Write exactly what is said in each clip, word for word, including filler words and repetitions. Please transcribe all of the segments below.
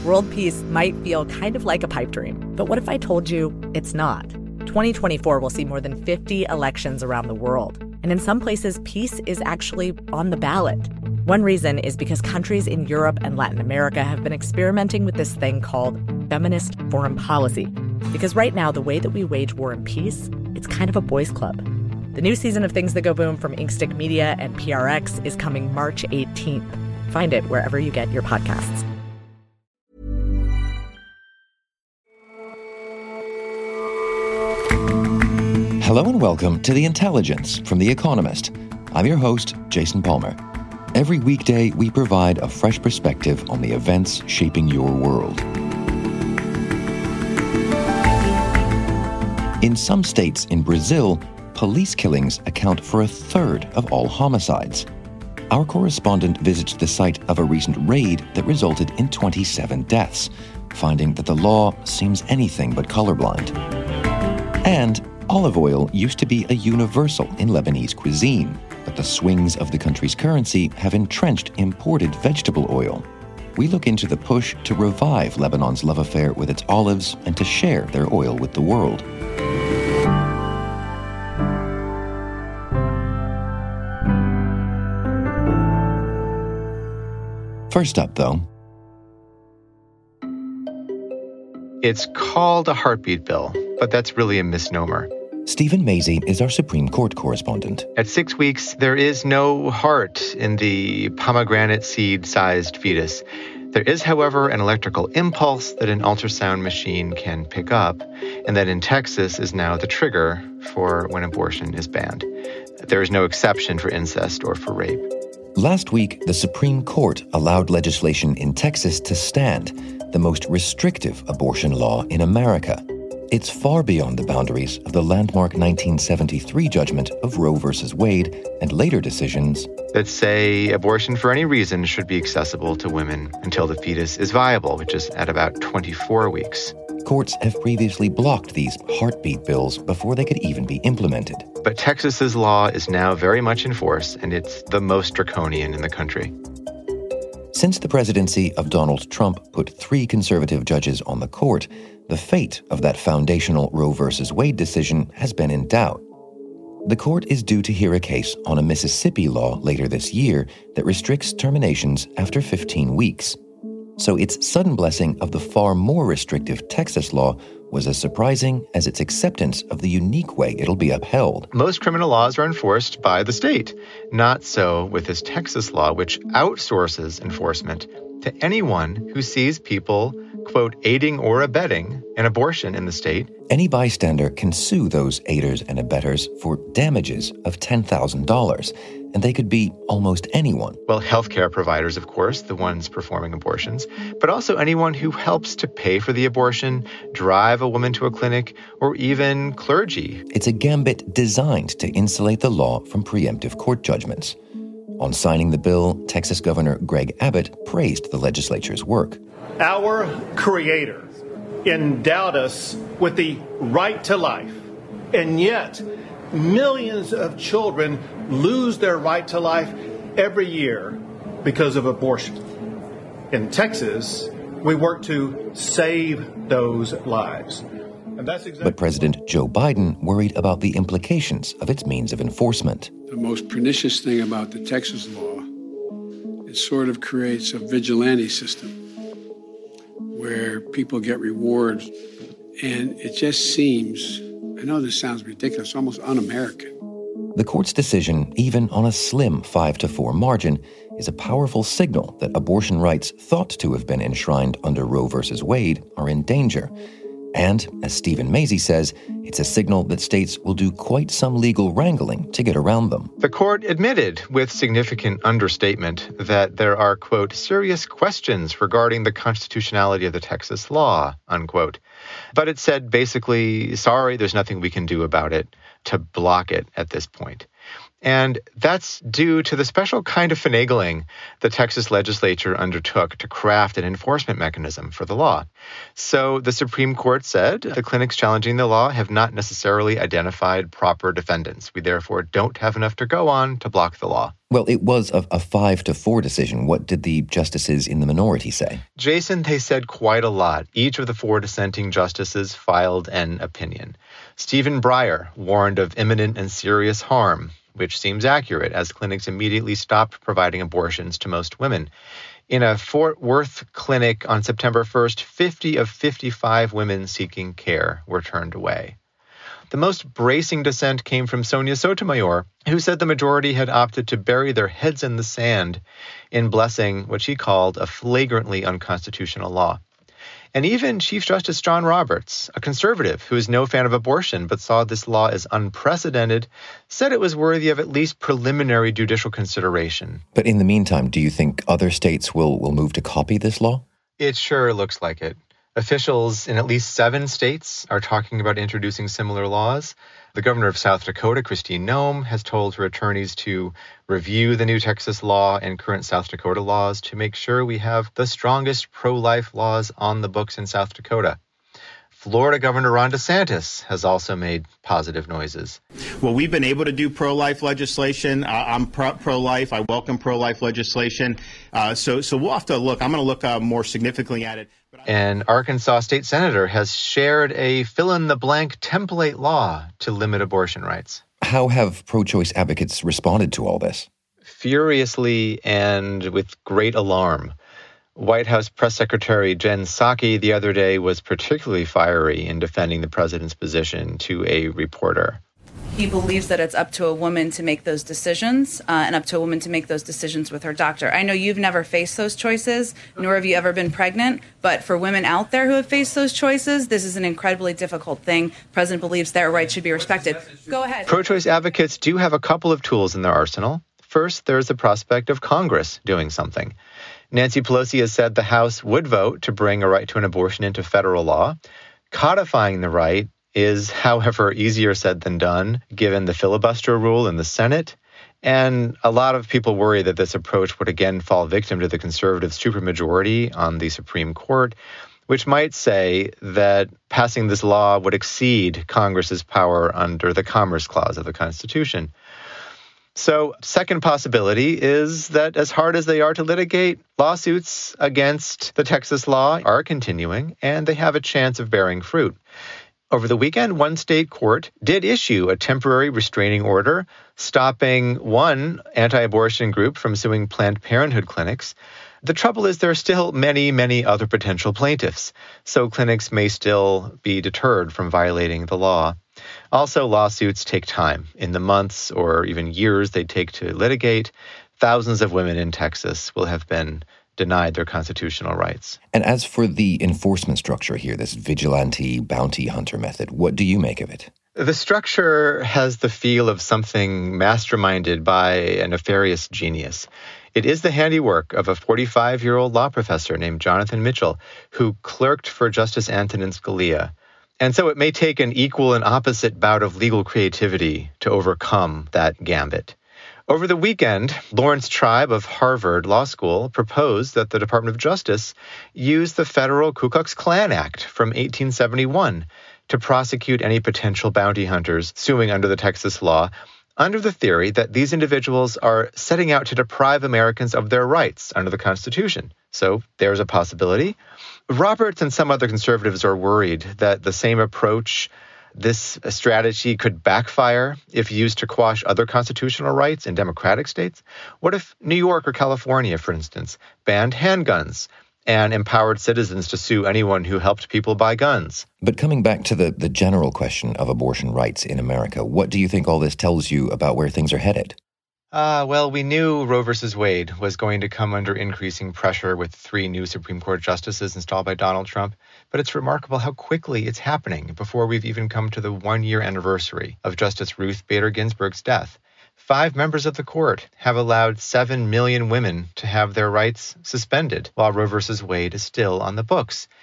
World peace might feel kind of like a pipe dream, but what if I told you it's not? twenty twenty-four will see more than fifty elections around the world, and in some places, peace is actually on the ballot. One reason is because countries in Europe and Latin America have been experimenting with this thing called feminist foreign policy. Because right now, the way that we wage war and peace, it's kind of a boys' club. The new season of Things That Go Boom from Inkstick Media and P R X is coming March eighteenth. Find it wherever you get your podcasts. Hello and welcome to The Intelligence from The Economist. I'm your host, Jason Palmer. Every weekday, we provide a fresh perspective on the events shaping your world. In some states in Brazil, police killings account for a third of all homicides. Our correspondent visits the site of a recent raid that resulted in twenty-seven deaths, finding that the law seems anything but colorblind. And olive oil used to be a universal in Lebanese cuisine, but the swings of the country's currency have entrenched imported vegetable oil. We look into the push to revive Lebanon's love affair with its olives and to share their oil with the world. First up, though. It's called a heartbeat bill, but that's really a misnomer. Stephen Mazie is our Supreme Court correspondent. At six weeks, there is no heart in the pomegranate seed-sized fetus. There is, however, an electrical impulse that an ultrasound machine can pick up, and that in Texas is now the trigger for when abortion is banned. There is no exception for incest or for rape. Last week, the Supreme Court allowed legislation in Texas to stand, the most restrictive abortion law in America. It's far beyond the boundaries of the landmark nineteen seventy-three judgment of Roe versus Wade and later decisions that say abortion for any reason should be accessible to women until the fetus is viable, which is at about twenty-four weeks. Courts have previously blocked these heartbeat bills before they could even be implemented. But Texas's law is now very much in force, and it's the most draconian in the country. Since the presidency of Donald Trump put three conservative judges on the court, the fate of that foundational Roe versus Wade decision has been in doubt. The court is due to hear a case on a Mississippi law later this year that restricts terminations after fifteen weeks. So its sudden blessing of the far more restrictive Texas law was as surprising as its acceptance of the unique way it'll be upheld. Most criminal laws are enforced by the state. Not so with this Texas law, which outsources enforcement to anyone who sees people, quote, aiding or abetting an abortion in the state. Any bystander can sue those aiders and abettors for damages of ten thousand dollars, and they could be almost anyone. Well, healthcare providers, of course, the ones performing abortions, but also anyone who helps to pay for the abortion, drive a woman to a clinic, or even clergy. It's a gambit designed to insulate the law from preemptive court judgments. On signing the bill, Texas Governor Greg Abbott praised the legislature's work. Our Creator endowed us with the right to life, and yet millions of children lose their right to life every year because of abortion. In Texas, we work to save those lives. And that's exactly but President Joe Biden worried about the implications of its means of enforcement. The most pernicious thing about the Texas law, it sort of creates a vigilante system where people get rewards, and it just seems, I know this sounds ridiculous, almost un-American. The court's decision, even on a slim five to four margin, is a powerful signal that abortion rights thought to have been enshrined under Roe versus Wade are in danger. And, as Stephen Mazie says, it's a signal that states will do quite some legal wrangling to get around them. The court admitted, with significant understatement, that there are, quote, serious questions regarding the constitutionality of the Texas law, unquote. But it said basically, sorry, there's nothing we can do about it to block it at this point. And that's due to the special kind of finagling the Texas legislature undertook to craft an enforcement mechanism for the law. So the Supreme Court said the clinics challenging the law have not necessarily identified proper defendants. We therefore don't have enough to go on to block the law. Well, it was a, a five to four decision. What did the justices in the minority say? Jason, they said quite a lot. Each of the four dissenting justices filed an opinion. Stephen Breyer warned of imminent and serious harm, which seems accurate, as clinics immediately stopped providing abortions to most women. In a Fort Worth clinic on September first, fifty of fifty-five women seeking care were turned away. The most bracing dissent came from Sonia Sotomayor, who said the majority had opted to bury their heads in the sand in blessing what she called a flagrantly unconstitutional law. And even Chief Justice John Roberts, a conservative who is no fan of abortion but saw this law as unprecedented, said it was worthy of at least preliminary judicial consideration. But in the meantime, do you think other states will, will move to copy this law? It sure looks like it. Officials in at least seven states are talking about introducing similar laws. The governor of South Dakota, Kristi Noem, has told her attorneys to review the new Texas law and current South Dakota laws to make sure we have the strongest pro-life laws on the books in South Dakota. Florida Governor Ron DeSantis has also made positive noises. Well, we've been able to do pro-life legislation. Uh, I'm pro- pro-life. I welcome pro-life legislation. Uh, so, so we'll have to look. I'm going to look uh, more significantly at it. An Arkansas state senator has shared a fill-in-the-blank template law to limit abortion rights. How have pro-choice advocates responded to all this? Furiously and with great alarm. White House Press Secretary Jen Psaki the other day was particularly fiery in defending the president's position to a reporter. He believes that it's up to a woman to make those decisions uh, and up to a woman to make those decisions with her doctor. I know you've never faced those choices, nor have you ever been pregnant. But for women out there who have faced those choices, this is an incredibly difficult thing. The president believes their rights should be respected. Go ahead. Pro-choice advocates do have a couple of tools in their arsenal. First, there's the prospect of Congress doing something. Nancy Pelosi has said the House would vote to bring a right to an abortion into federal law. Codifying the right is, however, easier said than done, given the filibuster rule in the Senate. And a lot of people worry that this approach would again fall victim to the conservative supermajority on the Supreme Court, which might say that passing this law would exceed Congress's power under the Commerce Clause of the Constitution. So, second possibility is that as hard as they are to litigate, lawsuits against the Texas law are continuing, and they have a chance of bearing fruit. Over the weekend, one state court did issue a temporary restraining order stopping one anti-abortion group from suing Planned Parenthood clinics. The trouble is there are still many, many other potential plaintiffs, so clinics may still be deterred from violating the law. Also, lawsuits take time. In the months or even years they take to litigate, thousands of women in Texas will have been denied their constitutional rights. And as for the enforcement structure here, this vigilante bounty hunter method, what do you make of it? The structure has the feel of something masterminded by a nefarious genius. It is the handiwork of a forty-five-year-old law professor named Jonathan Mitchell, who clerked for Justice Antonin Scalia. And so it may take an equal and opposite bout of legal creativity to overcome that gambit. Over the weekend, Lawrence Tribe of Harvard Law School proposed that the Department of Justice use the federal Ku Klux Klan Act from eighteen seventy-one to prosecute any potential bounty hunters suing under the Texas law, under the theory that these individuals are setting out to deprive Americans of their rights under the Constitution. So there's a possibility. Roberts and some other conservatives are worried that the same approach, this strategy, could backfire if used to quash other constitutional rights in democratic states. What if New York or California, for instance, banned handguns and empowered citizens to sue anyone who helped people buy guns? But coming back to the, the general question of abortion rights in America, what do you think all this tells you about where things are headed? Uh, well, we knew Roe versus Wade was going to come under increasing pressure with three new Supreme Court justices installed by Donald Trump. But it's remarkable how quickly it's happening before we've even come to the one-year anniversary of Justice Ruth Bader Ginsburg's death. Five members of the court have allowed seven million women to have their rights suspended while Roe versus Wade is still on the books.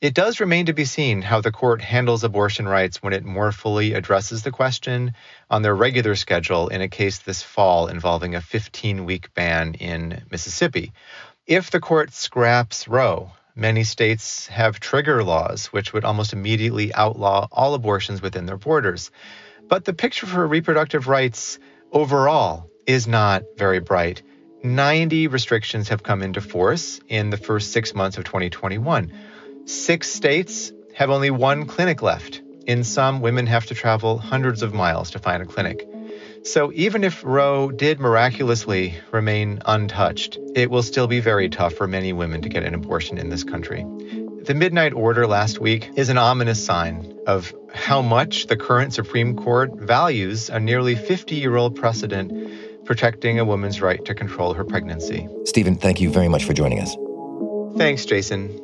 It does remain to be seen how the court handles abortion rights when it more fully addresses the question on their regular schedule in a case this fall involving a fifteen-week ban in Mississippi. If the court scraps Roe, many states have trigger laws which would almost immediately outlaw all abortions within their borders. But the picture for reproductive rights overall is not very bright. ninety restrictions have come into force in the first six months of twenty twenty-one. Six states have only one clinic left. In some, women have to travel hundreds of miles to find a clinic. So even if Roe did miraculously remain untouched, it will still be very tough for many women to get an abortion in this country. The midnight order last week is an ominous sign of how much the current Supreme Court values a nearly fifty-year-old precedent protecting a woman's right to control her pregnancy. Stephen, thank you very much for joining us. Thanks, Jason.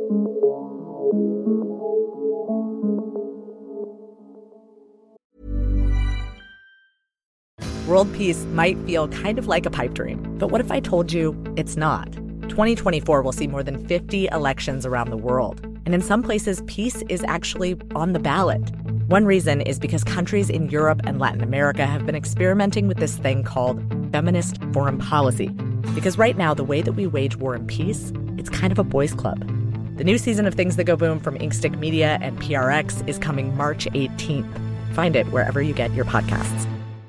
World peace might feel kind of like a pipe dream, but what if I told you it's not? twenty twenty-four will see more than fifty elections around the world, and in some places, peace is actually on the ballot. One reason is because countries in Europe and Latin America have been experimenting with this thing called feminist foreign policy. Because right now, the way that we wage war and peace, it's kind of a boys' club. The new season of Things That Go Boom from Inkstick Media and P R X is coming March eighteenth. Find it wherever you get your podcasts.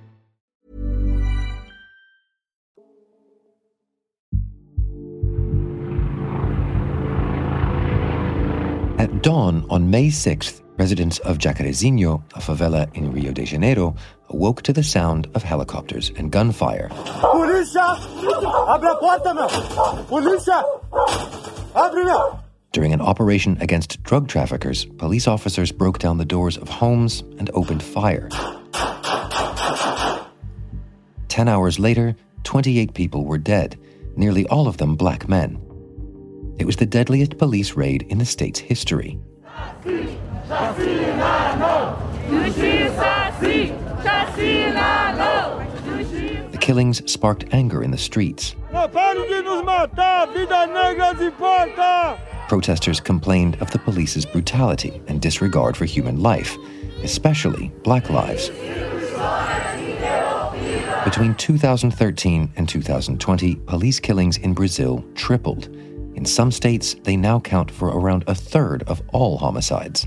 At dawn on May sixth, residents of Jacarezinho, a favela in Rio de Janeiro, awoke to the sound of helicopters and gunfire. Polícia! Abre a porta, meu! Polícia! Abre, meu! During an operation against drug traffickers, police officers broke down the doors of homes and opened fire. Ten hours later, twenty-eight people were dead, nearly all of them black men. It was the deadliest police raid in the state's history. The killings sparked anger in the streets. Protesters complained of the police's brutality and disregard for human life, especially black lives. Between two thousand thirteen and two thousand twenty, police killings in Brazil tripled. In some states, they now count for around a third of all homicides.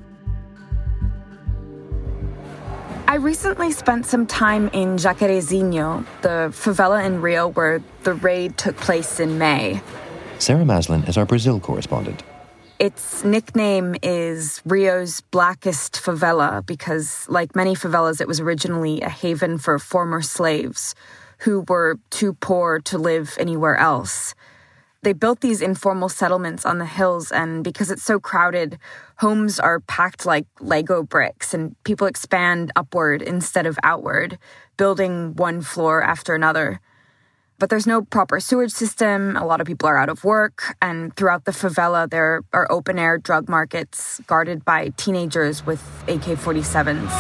I recently spent some time in Jacarezinho, the favela in Rio where the raid took place in May. Sarah Maslin is our Brazil correspondent. Its nickname is Rio's blackest favela because, like many favelas, it was originally a haven for former slaves who were too poor to live anywhere else. They built these informal settlements on the hills, and because it's so crowded, homes are packed like Lego bricks, and people expand upward instead of outward, building one floor after another. But there's no proper sewage system, a lot of people are out of work, and throughout the favela there are open-air drug markets guarded by teenagers with A K forty-sevens.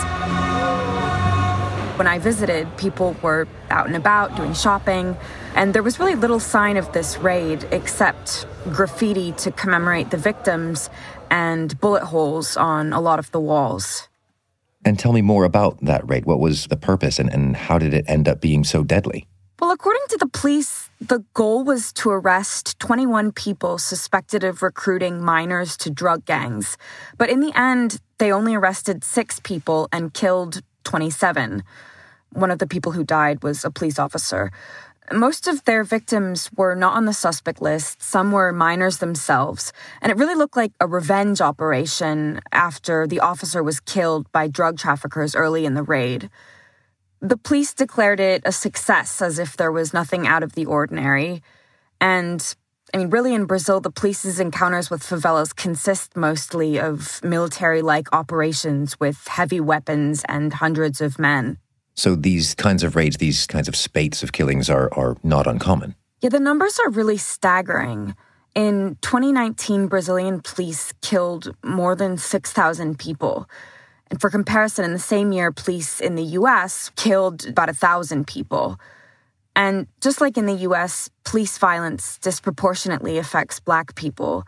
When I visited, people were out and about doing shopping, and there was really little sign of this raid except graffiti to commemorate the victims and bullet holes on a lot of the walls. And tell me more about that raid. What was the purpose, and, and how did it end up being so deadly? Well, according to the police, the goal was to arrest twenty-one people suspected of recruiting minors to drug gangs. But in the end, they only arrested six people and killed twenty-seven. One of the people who died was a police officer. Most of their victims were not on the suspect list. Some were minors themselves. And it really looked like a revenge operation after the officer was killed by drug traffickers early in the raid. The police declared it a success, as if there was nothing out of the ordinary. And, I mean, really in Brazil, the police's encounters with favelas consist mostly of military-like operations with heavy weapons and hundreds of men. So these kinds of raids, these kinds of spates of killings are, are not uncommon. Yeah, the numbers are really staggering. In twenty nineteen, Brazilian police killed more than six thousand people. And for comparison, in the same year, police in the U S killed about one thousand people. And just like in the U S, police violence disproportionately affects Black people.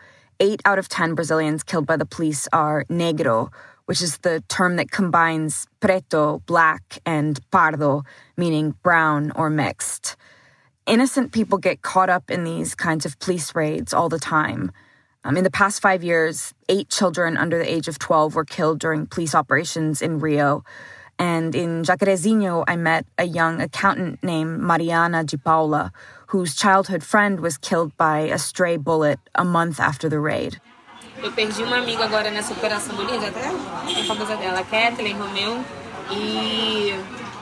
eight out of ten Brazilians killed by the police are negro, which is the term that combines preto, black, and pardo, meaning brown or mixed. Innocent people get caught up in these kinds of police raids all the time. Um, in the past five years, eight children under the age of twelve were killed during police operations in Rio. And in Jacarezinho, I met a young accountant named Mariana de Paula, whose childhood friend was killed by a stray bullet a month after the raid. Eu perdi uma amiga agora nessa operação do Lídia, até a famosa dela, Kathleen Romeu, e...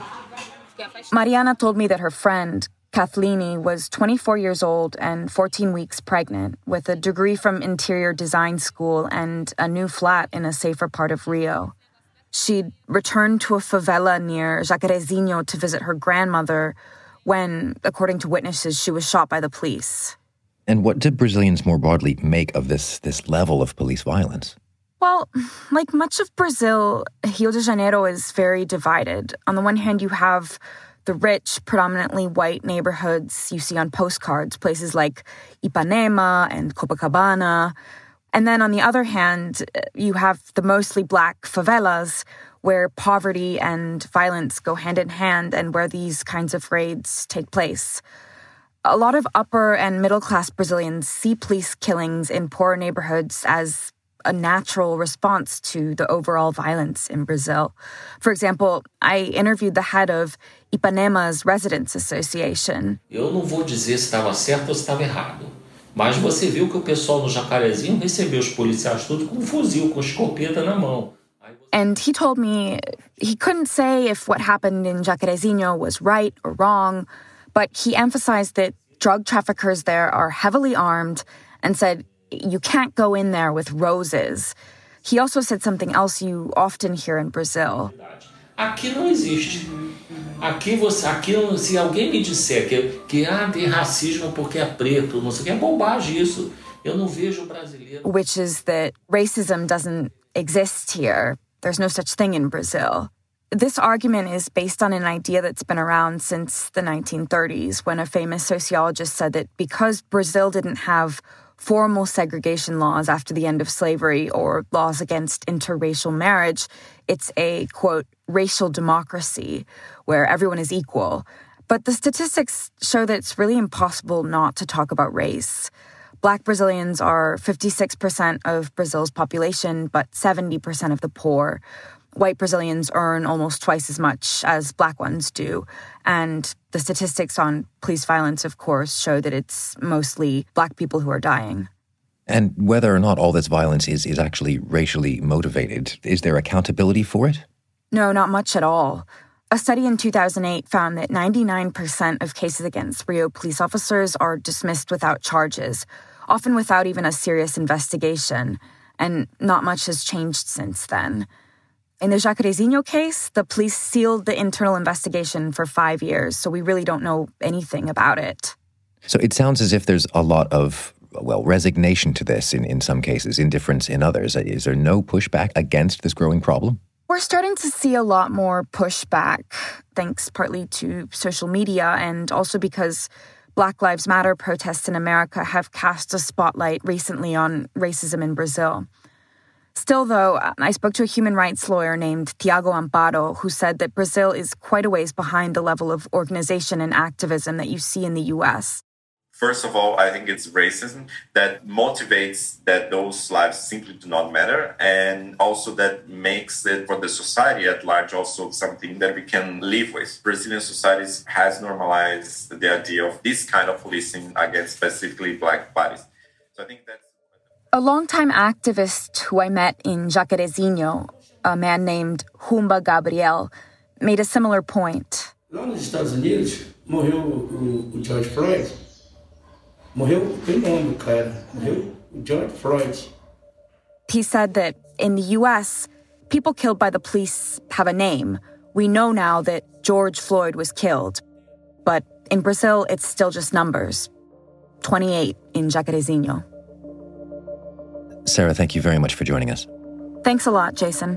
Mariana told me that her friend, Kathleen, was twenty-four years old and fourteen weeks pregnant, with a degree from interior design school and a new flat in a safer part of Rio. She'd returned to a favela near Jacarezinho to visit her grandmother when, according to witnesses, she was shot by the police. And what do Brazilians more broadly make of this, this level of police violence? Well, like much of Brazil, Rio de Janeiro is very divided. On the one hand, you have the rich, predominantly white neighborhoods you see on postcards, places like Ipanema and Copacabana. And then on the other hand, you have the mostly black favelas where poverty and violence go hand in hand and where these kinds of raids take place. A lot of upper and middle-class Brazilians see police killings in poorer neighborhoods as a natural response to the overall violence in Brazil. For example, I interviewed the head of Ipanema's Residents Association. Eu não vou dizer se estava certo ou se estava errado. Mas você viu que o pessoal no Jacarezinho recebeu os policiais tudo com um fuzil, com escopeta na mão. And he told me he couldn't say if what happened in Jacarezinho was right or wrong, but he emphasized that drug traffickers there are heavily armed and said you can't go in there with roses. He also said something else you often hear in Brazil. Aqui não existe. Aqui, você, aqui se alguém me disser que, que ah, tem racismo porque é preto, não sei o que, é bobagem isso. Eu não vejo brasileiro. Which is that racism doesn't exist here. There's no such thing in Brazil. This argument is based on an idea that's been around since the nineteen thirties, when a famous sociologist said that because Brazil didn't have formal segregation laws after the end of slavery or laws against interracial marriage, it's a, quote, racial democracy where everyone is equal. But the statistics show that it's really impossible not to talk about race. Black Brazilians are fifty-six percent of Brazil's population, but seventy percent of the poor. White Brazilians earn almost twice as much as black ones do. And the statistics on police violence, of course, show that it's mostly black people who are dying. And whether or not all this violence is, is actually racially motivated, is there accountability for it? No, not much at all. A study in two thousand eight found that ninety-nine percent of cases against Rio police officers are dismissed without charges, often without even a serious investigation. And not much has changed since then. In the Jacarezinho case, the police sealed the internal investigation for five years, so we really don't know anything about it. So it sounds as if there's a lot of, well, resignation to this in, in some cases, indifference in others. Is there no pushback against this growing problem? We're starting to see a lot more pushback, thanks partly to social media and also because Black Lives Matter protests in America have cast a spotlight recently on racism in Brazil. Still, though, I spoke to a human rights lawyer named Tiago Amparo, who said that Brazil is quite a ways behind the level of organization and activism that you see in the U S. First of all, I think it's racism that motivates that those lives simply do not matter, and also that makes it for the society at large also something that we can live with. Brazilian society has normalized the idea of this kind of policing against specifically black bodies. So I think that's a longtime activist who I met in Jacarezinho, a man named Humba Gabriel, made a similar point. Lá nos Estados Unidos, morreu o, o George Floyd. Morreu, tem nome, cara. Morreu o George Floyd. He said that in the U S, people killed by the police have a name. We know now that George Floyd was killed. But in Brazil, it's still just numbers. twenty-eight in Jacarezinho. Sarah, thank you very much for joining us. Thanks a lot, Jason.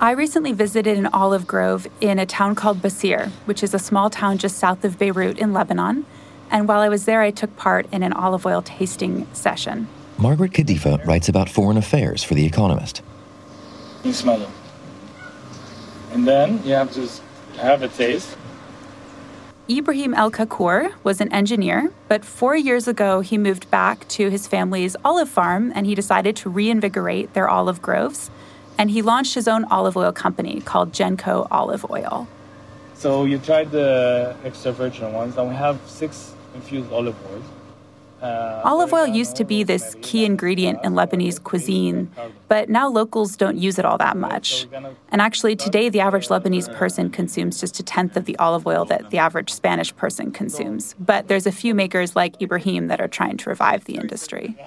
I recently visited an olive grove in a town called Basir, which is a small town just south of Beirut in Lebanon. And while I was there, I took part in an olive oil tasting session. Margaret Khadifa writes about foreign affairs for The Economist. You smell it. And then you have to have a taste. Ibrahim El-Kakour was an engineer, but four years ago he moved back to his family's olive farm and he decided to reinvigorate their olive groves. And he launched his own olive oil company called Genco Olive Oil. So you tried the extra virgin ones, and we have six infused olive oils. Uh, olive oil used to be this key ingredient in Lebanese cuisine, but now locals don't use it all that much. And actually, today, the average Lebanese person consumes just a tenth of the olive oil that the average Spanish person consumes. But there's a few makers like Ibrahim that are trying to revive the industry.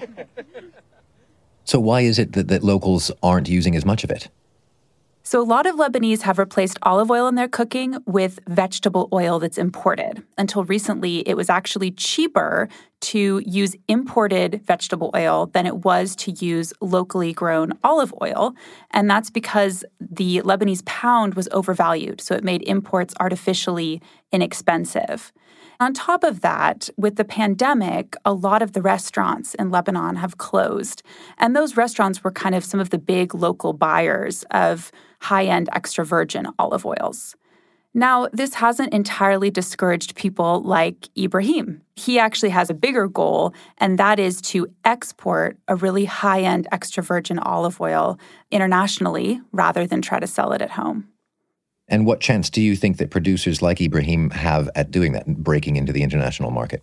So why is it that, that locals aren't using as much of it? So a lot of Lebanese have replaced olive oil in their cooking with vegetable oil that's imported. Until recently, it was actually cheaper to use imported vegetable oil than it was to use locally grown olive oil. And that's because the Lebanese pound was overvalued, so it made imports artificially inexpensive. On top of that, with the pandemic, a lot of the restaurants in Lebanon have closed. And those restaurants were kind of some of the big local buyers of high-end extra virgin olive oils. Now, this hasn't entirely discouraged people like Ibrahim. He actually has a bigger goal, and that is to export a really high-end extra virgin olive oil internationally rather than try to sell it at home. And what chance do you think that producers like Ibrahim have at doing that, breaking into the international market?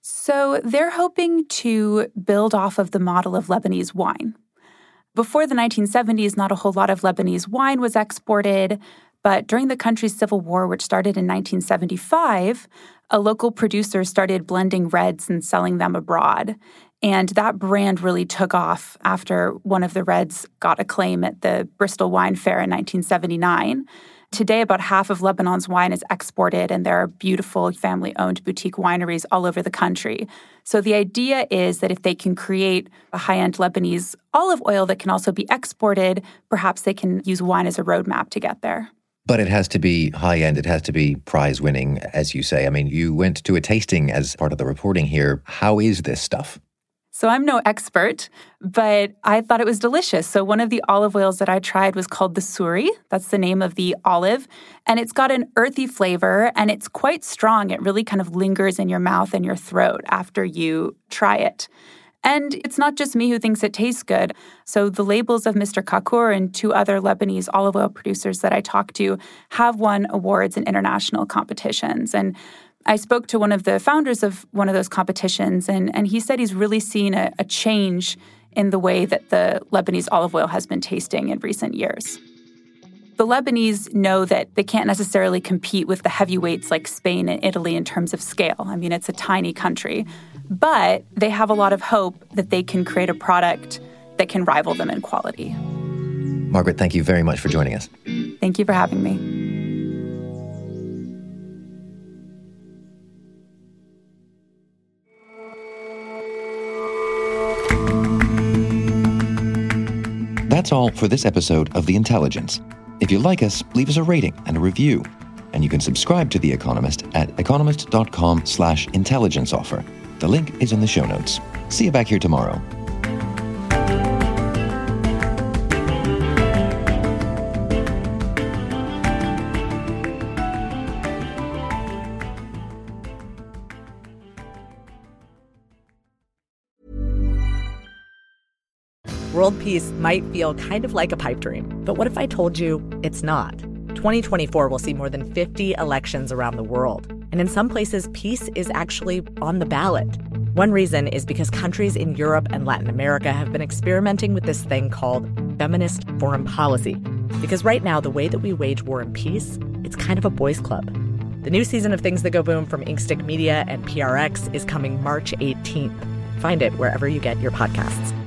So they're hoping to build off of the model of Lebanese wine. Before the nineteen seventies, not a whole lot of Lebanese wine was exported, but during the country's civil war, which started in nineteen seventy-five, a local producer started blending reds and selling them abroad. And that brand really took off after one of the reds got acclaim at the Bristol Wine Fair in nineteen seventy-nine. Today, about half of Lebanon's wine is exported, and there are beautiful family-owned boutique wineries all over the country. So the idea is that if they can create a high-end Lebanese olive oil that can also be exported, perhaps they can use wine as a roadmap to get there. But it has to be high-end. It has to be prize-winning, as you say. I mean, you went to a tasting as part of the reporting here. How is this stuff? So I'm no expert, but I thought it was delicious. So one of the olive oils that I tried was called the Suri. That's the name of the olive. And it's got an earthy flavor, and it's quite strong. It really kind of lingers in your mouth and your throat after you try it. And it's not just me who thinks it tastes good. So the labels of Mister Kakour and two other Lebanese olive oil producers that I talked to have won awards in international competitions. And I spoke to one of the founders of one of those competitions, and, and he said he's really seen a, a change in the way that the Lebanese olive oil has been tasting in recent years. The Lebanese know that they can't necessarily compete with the heavyweights like Spain and Italy in terms of scale. I mean, it's a tiny country. But they have a lot of hope that they can create a product that can rival them in quality. Margaret, thank you very much for joining us. Thank you for having me. That's all for this episode of The Intelligence. If you like us, leave us a rating and a review. And you can subscribe to The Economist at economist.com slash intelligence offer. The link is in the show notes. See you back here tomorrow. World peace might feel kind of like a pipe dream, but what if I told you it's not? twenty twenty-four will see more than fifty elections around the world. And in some places, peace is actually on the ballot. One reason is because countries in Europe and Latin America have been experimenting with this thing called feminist foreign policy. Because right now, the way that we wage war and peace, it's kind of a boys' club. The new season of Things That Go Boom from Inkstick Media and P R X is coming March eighteenth. Find it wherever you get your podcasts.